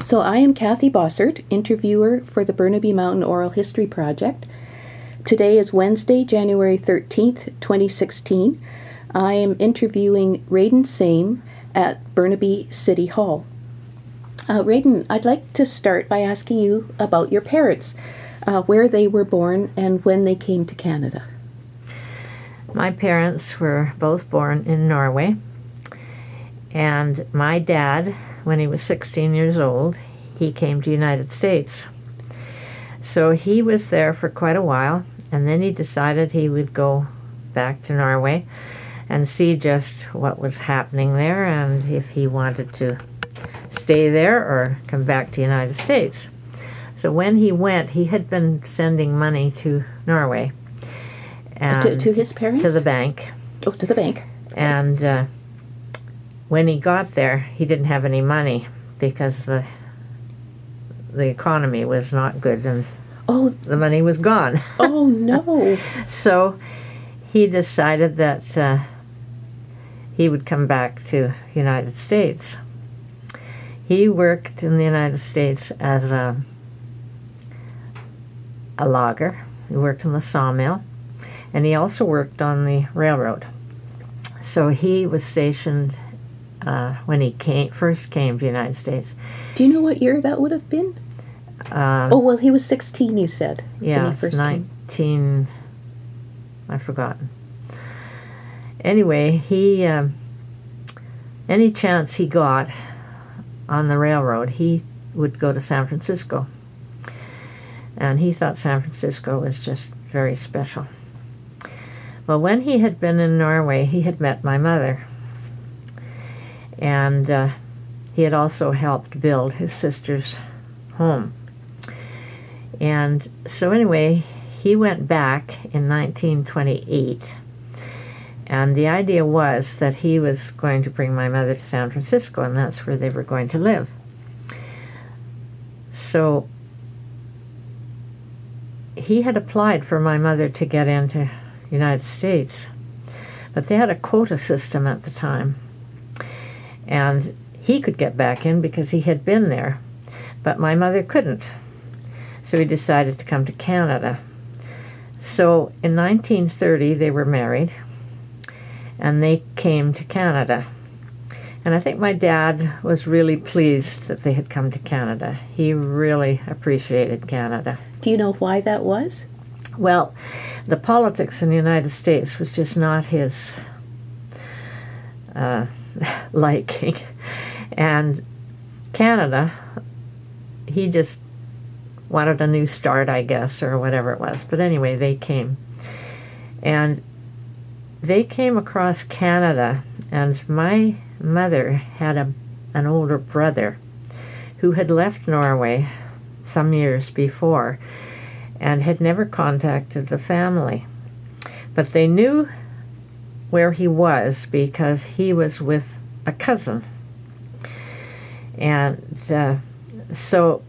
So I am Kathy Bossert, interviewer for the Burnaby Mountain Oral History Project. Today is Wednesday, January 13th, 2016. I am interviewing Radon Same at Burnaby City Hall. Radon, I'd like to start by asking you about your parents, where they were born and when they came to Canada. My parents were both born in Norway, and my dad, when he was 16 years old, he came to the United States. So he was there for quite a while, and then he decided he would go back to Norway and see just what was happening there and if he wanted to stay there or come back to the United States. So when he went, he had been sending money to Norway. And to his parents? To the bank. Oh, to the bank. And when he got there, he didn't have any money because the economy was not good and the money was gone. Oh, no. So he decided that he would come back to the United States. He worked in the United States as a logger. He worked in the sawmill, and he also worked on the railroad. So he was stationed when he first came to the United States. Do you know what year that would have been? He was 16, you said. Yeah, when he first 19... I've forgotten. Anyway, he... any chance he got on the railroad, he would go to San Francisco. And he thought San Francisco was just very special. Well, when he had been in Norway, he had met my mother. And he had also helped build his sister's home. And so anyway, he went back in 1928. And the idea was that he was going to bring my mother to San Francisco, and that's where they were going to live. So he had applied for my mother to get into the United States, but they had a quota system at the time. And he could get back in because he had been there, but my mother couldn't. So he decided to come to Canada. So in 1930, they were married, and they came to Canada. And I think my dad was really pleased that they had come to Canada. He really appreciated Canada. Do you know why that was? Well, the politics in the United States was just not his liking. And Canada, he just wanted a new start, I guess, or whatever it was. But anyway, they came. And they came across Canada, and my mother had an older brother who had left Norway some years before and had never contacted the family. But they knew where he was because he was with a cousin. And so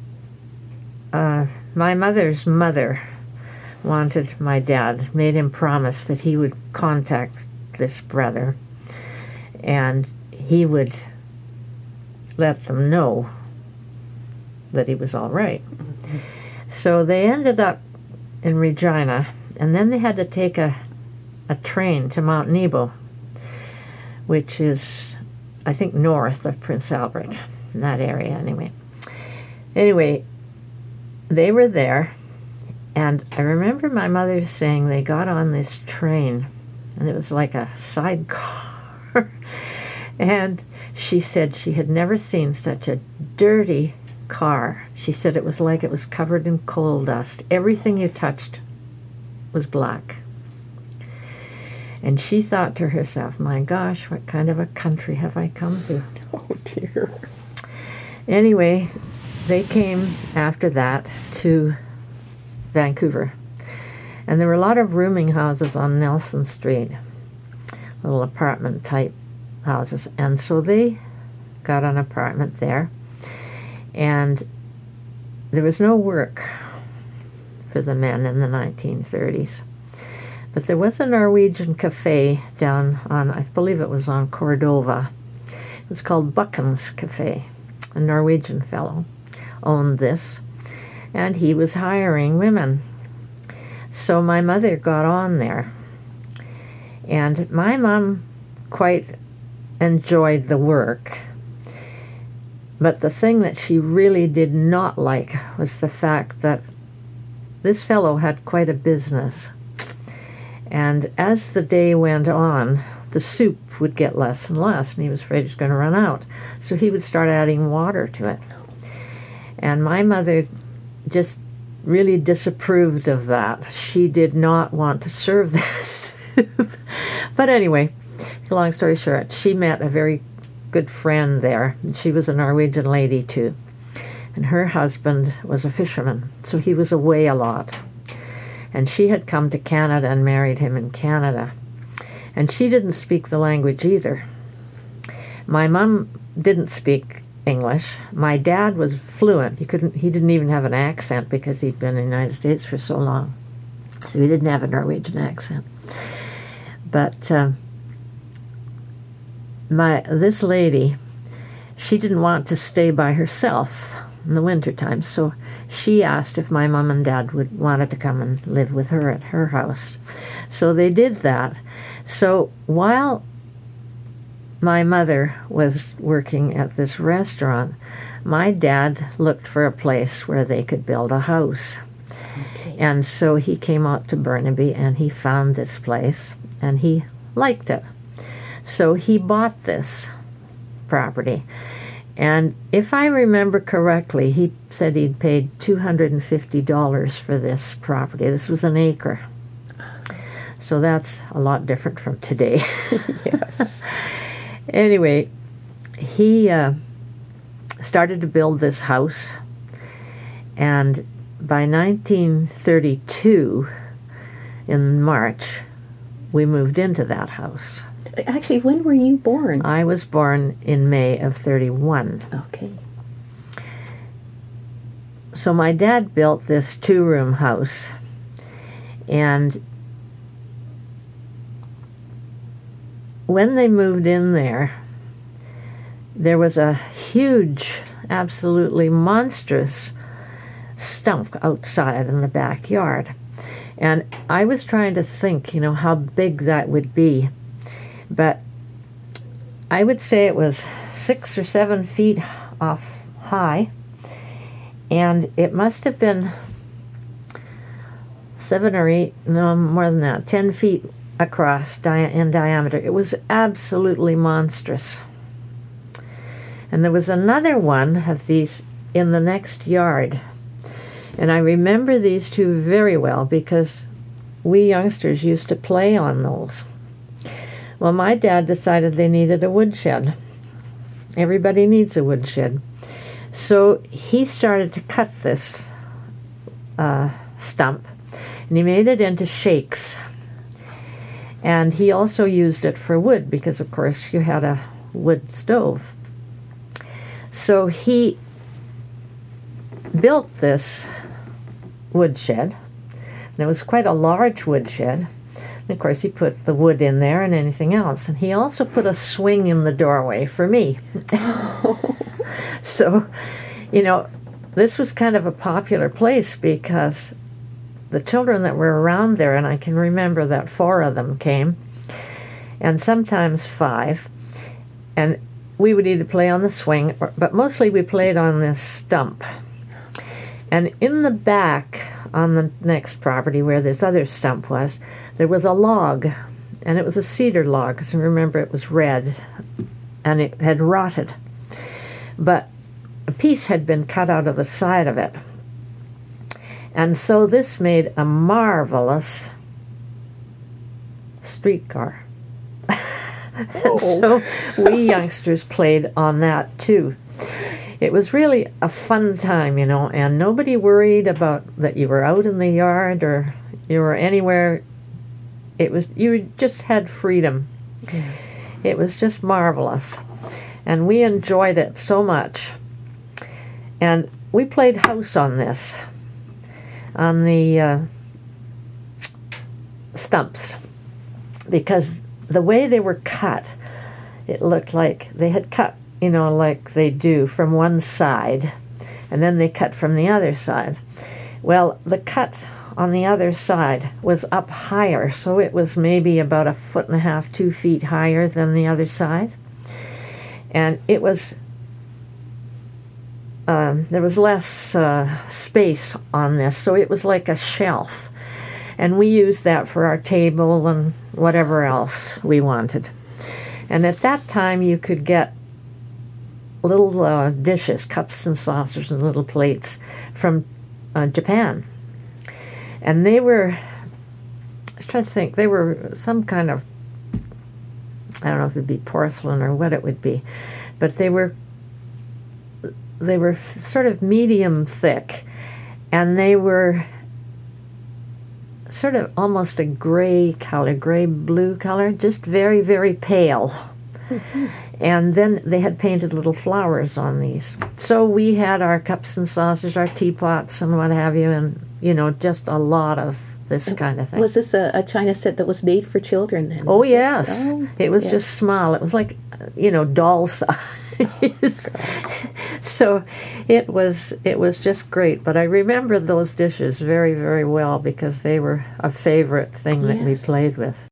my mother's mother wanted my dad, made him promise that he would contact this brother and he would let them know that he was all right. Mm-hmm. So they ended up in Regina, and then they had to take a train to Mount Nebo, which is, I think, north of Prince Albert, in that area anyway. Anyway, they were there, and I remember my mother saying they got on this train, and it was like a sidecar, and she said she had never seen such a dirty car. She said it was like it was covered in coal dust. Everything you touched was black. And she thought to herself, my gosh, what kind of a country have I come to? Oh, dear. Anyway, they came after that to Vancouver. And there were a lot of rooming houses on Nelson Street, little apartment-type houses. And so they got an apartment there. And there was no work for the men in the 1930s. But there was a Norwegian cafe down on, I believe it was on Cordova. It was called Buchan's Cafe. a Norwegian fellow, owned this, and he was hiring women. So my mother got on there. And my mom quite enjoyed the work. But the thing that she really did not like was the fact that this fellow had quite a business. And as the day went on, the soup would get less and less, and he was afraid it was going to run out. So he would start adding water to it. And my mother just really disapproved of that. She did not want to serve this soup. But anyway, long story short, she met a very good friend there. She was a Norwegian lady too. And her husband was a fisherman, so he was away a lot. And she had come to Canada and married him in Canada. And she didn't speak the language either. My mom didn't speak English. My dad was fluent. He didn't even have an accent because he'd been in the United States for so long. So he didn't have a Norwegian accent. But this lady, she didn't want to stay by herself in the wintertime, so she asked if my mom and dad wanted to come and live with her at her house. So they did that. So while my mother was working at this restaurant, my dad looked for a place where they could build a house. Okay. And so he came out to Burnaby and he found this place and he liked it. So he bought this property. And if I remember correctly, he said he'd paid $250 for this property. This was an acre. So that's a lot different from today. Yes. Anyway, he started to build this house. And by 1932, in March, we moved into that house. Actually, when were you born? I was born in May of 31. Okay. So my dad built this 2-room house, and when they moved in there was a huge, absolutely monstrous stump outside in the backyard. And I was trying to think, how big that would be. But I would say it was 6 or 7 feet off high, and it must have been 7 or 8, no more than that, 10 feet across in diameter. It was absolutely monstrous. And there was another one of these in the next yard. And I remember these two very well because we youngsters used to play on those. Well, my dad decided they needed a woodshed. Everybody needs a woodshed. So he started to cut this stump, and he made it into shakes. And he also used it for wood because, of course, you had a wood stove. So he built this woodshed, and it was quite a large woodshed. And of course, he put the wood in there and anything else. And he also put a swing in the doorway for me. So, this was kind of a popular place because the children that were around there, and I can remember that 4 of them came, and sometimes 5. And we would either play on the swing, but mostly we played on this stump. And in the back, on the next property where this other stump was, there was a log, and it was a cedar log, because I remember it was red, and it had rotted. But a piece had been cut out of the side of it. And so this made a marvelous streetcar. And so we youngsters played on that too. It was really a fun time, and nobody worried about that you were out in the yard or you were anywhere. You just had freedom. Yeah. It was just marvelous. And we enjoyed it so much. And we played house on this, on the stumps, because the way they were cut, it looked like they had cut like they do from one side, and then they cut from the other side. Well, the cut on the other side was up higher, so it was maybe about 1.5 feet, 2 feet higher than the other side. And it was, there was less space on this, so it was like a shelf. And we used that for our table and whatever else we wanted. And at that time, you could get little dishes, cups and saucers and little plates from Japan. And they were, I was trying to think, they were some kind of, I don't know if it would be porcelain or what it would be, but they were sort of medium thick, and they were sort of almost a gray color, gray-blue color, just very, very pale. Mm-hmm. And then they had painted little flowers on these. So we had our cups and saucers, our teapots and what have you, and, just a lot of this kind of thing. Was this a china set that was made for children then? Oh, yes. It was just small. It was like, doll size. So it was just great. But I remember those dishes very, very well because they were a favorite thing that we played with.